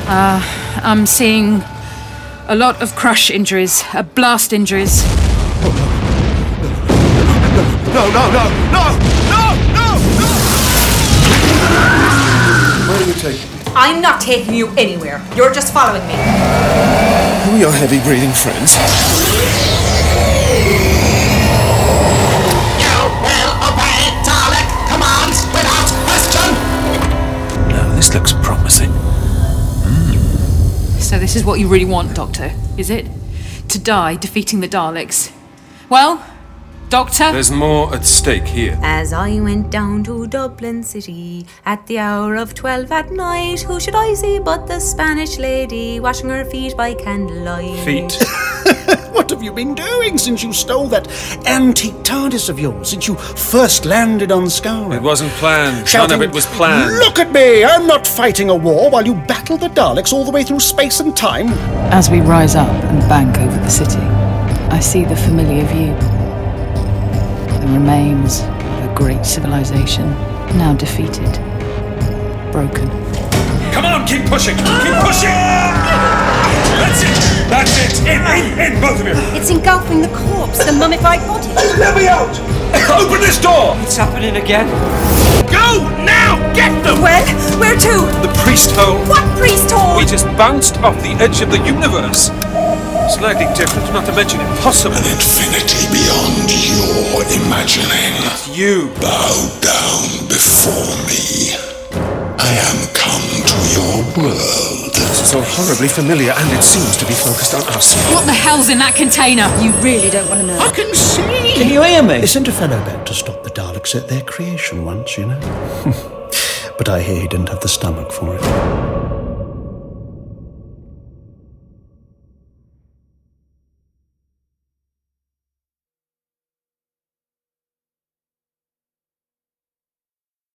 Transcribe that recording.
I'm seeing a lot of crush injuries, blast injuries. No! Where are you taking me? I'm not taking you anywhere. You're just following me. Who are your heavy-breathing friends? You will obey Dalek commands without question! Now, this looks promising. So this is what you really want, Doctor, is it? To die defeating the Daleks. Well, Doctor? There's more at stake here. As I went down to Dublin City at the hour of 12 at night, who should I see but the Spanish lady washing her feet by candlelight? Feet. What have you been doing since you stole that antique TARDIS of yours, since you first landed on Skaro? It wasn't planned. Shouting, None of it was planned. Look at me! I'm not fighting a war while you battle the Daleks all the way through space and time. As we rise up and bank over the city, I see the familiar view. The remains of a great civilization, now defeated, broken. Come on, keep pushing! Keep pushing! That's it! That's it! In, both of you! It's engulfing the corpse, the mummified body. Let me out! Open this door! It's happening again. Go! Now! Get them! Where to? The priest hole. What priest hole? We just bounced off the edge of the universe. Slightly different, not to mention impossible. An infinity beyond your imagining. You. Bow down before me. I am come to your world. This is all horribly familiar, and it seems to be focused on us. What the hell's in that container? You really don't want to know. I can see! Can you hear me? They sent a fellow back to stop the Daleks at their creation once, you know. But I hear he didn't have the stomach for it.